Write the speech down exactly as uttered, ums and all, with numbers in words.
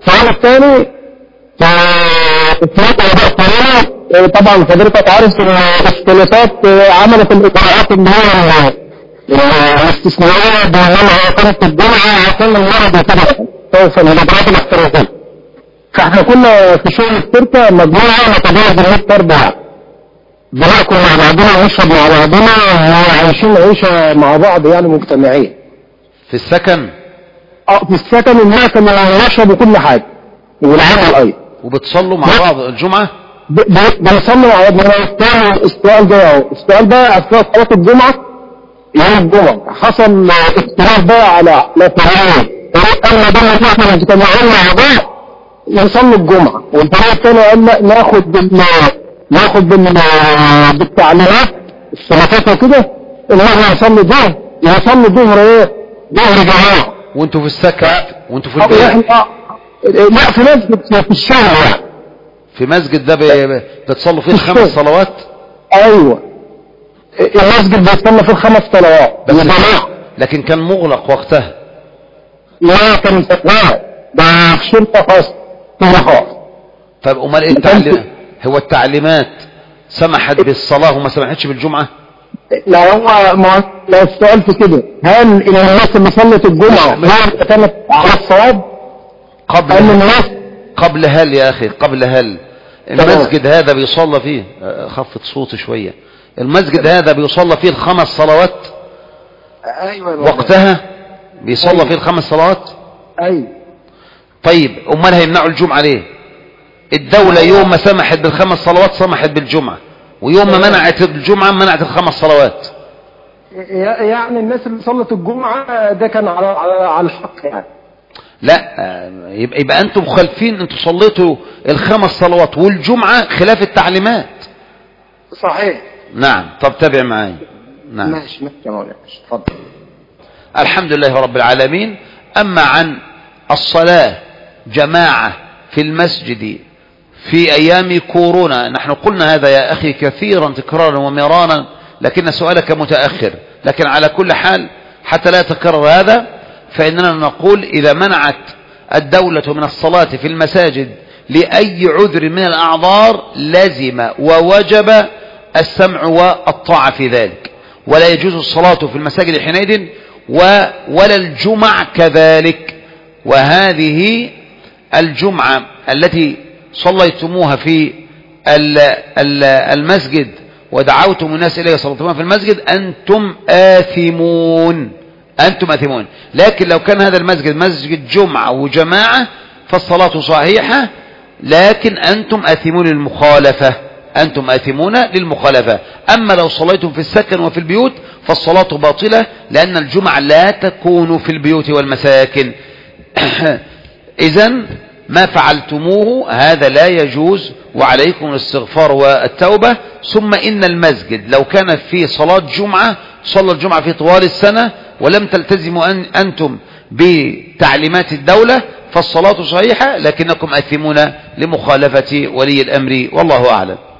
السؤال الثاني اطلاق وباء كورونا. طبعا حضرتك عارف ان السلطات عملت الاجراءات اللي هي الاستثنائيه بمنع اقامه الجمعه عشان المرض وكده سوف الاجراءات الاحترازيه. فاحنا كنا في شغل الشركه مجموعه نتجاوز المية اربعه بناكل مع بعضنا ونشرب مع بعضنا وعايشين عيشه مع بعض يعني مجتمعيه. في السكن؟ اه في السكن المأكل والمشرب وكل حاجه والعمل ايضا. وبتصلوا مع بعض الجمعه؟ بنصلي مع بعض. السؤال ده اهو، السؤال ده اثناء صلاه الجمعه يوم الجمعه حصل اختلاف بقى على مثلا قالنا ده ان احنا مجتمعين مع بعض نصلي الجمعه، والفريق الثاني قال لا ناخد بال ناخد بال بالتعليمات السلطات وكده ان احنا نصلي الظهر نصلي الظهر ايه؟ ظهر جماعه. وانتوا في السكن وانتوا في البيت؟ لا في مسجد في الشارع يعني. في مسجد ده بتصلوا فيه الخمس صلوات؟ ايوه المسجد بيصلى فيه الخمس صلوات بس لكن كان مغلق وقتها؟ لا كان لا ده في شرطه خاصه خاص. طب امال ايه التعليمات؟ هو التعليمات سمحت بالصلاه وما سمحتش بالجمعه؟ لا هو ما لو السؤال في كده هل الناس اللي صلت الجمعه هل كانت على الصواب؟ قبل الناس قبل هل يا اخي قبل هل المسجد هذا بيصلى فيه، خفض صوتي شويه، المسجد هذا بيصلى فيه الخمس صلوات؟ ايوه وقتها بيصلى أيوة. فيه الخمس صلوات؟ ايوه. طيب امال هيمنعوا الجمعه ليه؟ الدوله يوم ما سمحت بالخمس صلوات سمحت بالجمعه، ويوم ما منعت الجمعه منعت الخمس صلوات. يعني الناس اللي صلت الجمعه ده كان على على الحق يعني. لا يبقى, يبقى انتم مخالفين، انتم صليتوا الخمس صلوات والجمعه خلاف التعليمات. صحيح. نعم. طب تابع معايا. نعم ماشي ماشي يا مولانا اتفضل. الحمد لله رب العالمين. اما عن الصلاه جماعه في المسجد في ايام كورونا، نحن قلنا هذا يا اخي كثيرا تكرارا ومرانا، لكن سؤالك متاخر، لكن على كل حال حتى لا يتكرر هذا فإننا نقول إذا منعت الدولة من الصلاة في المساجد لأي عذر من الأعذار لزم ووجب السمع والطاعة في ذلك، ولا يجوز الصلاة في المساجد حينئذ ولا الجمع كذلك. وهذه الجمعة التي صليتموها في المسجد ودعوتم الناس إليه صلاتهم في المسجد أنتم آثمون، أنتم آثمون. لكن لو كان هذا المسجد مسجد جمعة وجماعة فالصلاة صحيحة، لكن أنتم آثمون للمخالفة، أنتم آثمون للمخالفة. أما لو صليتم في السكن وفي البيوت فالصلاة باطلة، لأن الجمعة لا تكون في البيوت والمساكن. إذن ما فعلتموه هذا لا يجوز، وعليكم الاستغفار والتوبة. ثم إن المسجد لو كانت فيه صلاة جمعة صلى الجمعة في طوال السنة ولم تلتزموا أن أنتم بتعليمات الدولة فالصلاة صحيحة، لكنكم آثمون لمخالفة ولي الأمر، والله أعلم.